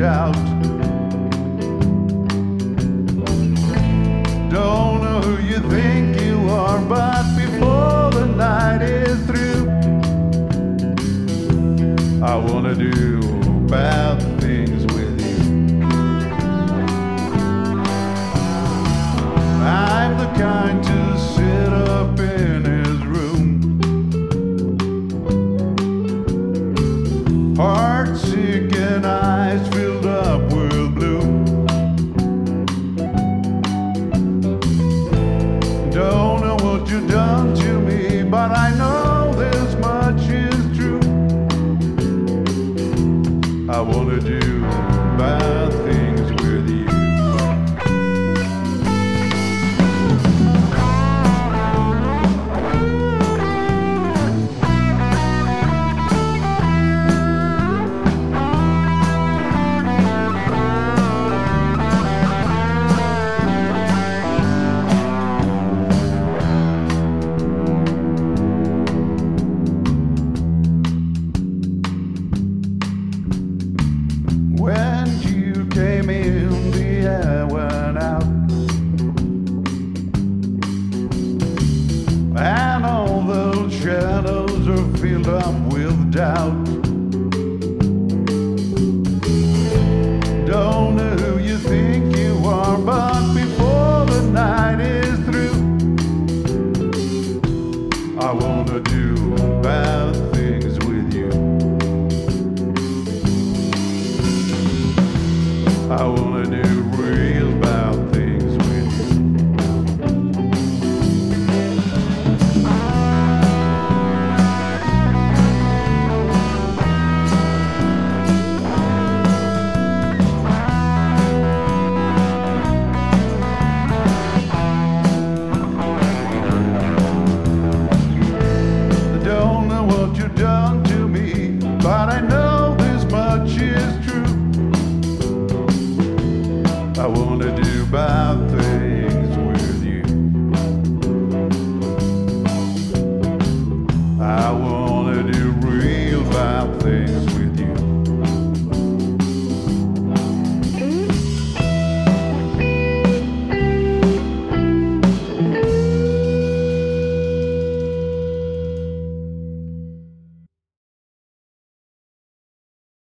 doubt. Don't know who you think you are, but before the night is through, I wanna do bad things with you. I'm the kind to sit up in his room, heart sick and eyes filled up with blue. Don't know what you've done to me, but I know this much is true. I wanna do bad things with you. When you came in, the air went out, and all those shadows are filled up with doubt.